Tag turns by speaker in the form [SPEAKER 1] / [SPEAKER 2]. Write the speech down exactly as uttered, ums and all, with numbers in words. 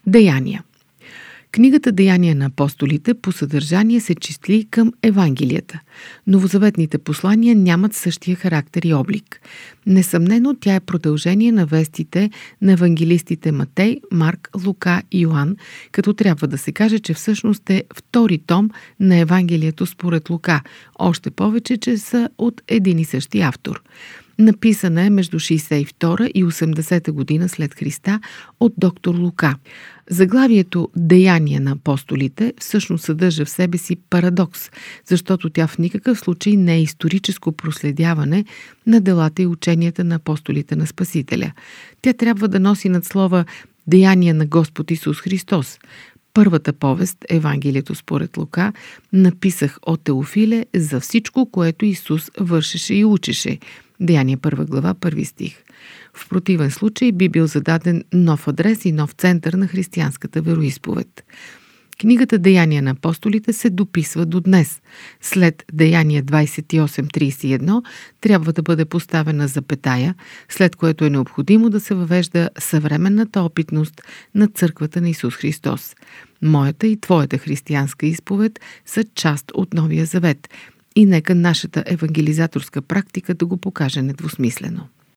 [SPEAKER 1] Деяния. Книгата Деяния на апостолите по съдържание се числи към Евангелията. Новозаветните послания нямат същия характер и облик. Несъмнено тя е продължение на вестите на евангелистите Матей, Марк, Лука и Йоан, като трябва да се каже, че всъщност е втори том на Евангелието според Лука, още повече, че са от един и същи автор. Написана е между шейсет и втора и осемдесета година след Христа от доктор Лука. Заглавието Деяния на апостолите всъщност съдържа в себе си парадокс, защото тя в никакъв случай не е историческо проследяване на делата и ученията на апостолите на Спасителя. Тя трябва да носи надслова Деяния на Господ Исус Христос. Първата повест, Евангелието според Лука, написах от Теофиле за всичко, което Исус вършеше и учеше. Деяния първа глава, първи стих. В противен случай би бил зададен нов адрес и нов център на християнската вероизповед. Книгата Деяния на апостолите се дописва до днес. След Деяния двадесет и осем тридесет и едно трябва да бъде поставена запетая, след което е необходимо да се въвежда съвременната опитност на Църквата на Исус Христос. Моята и твоята християнска изповед са част от Новия завет и нека нашата евангелизаторска практика да го покаже недвусмислено.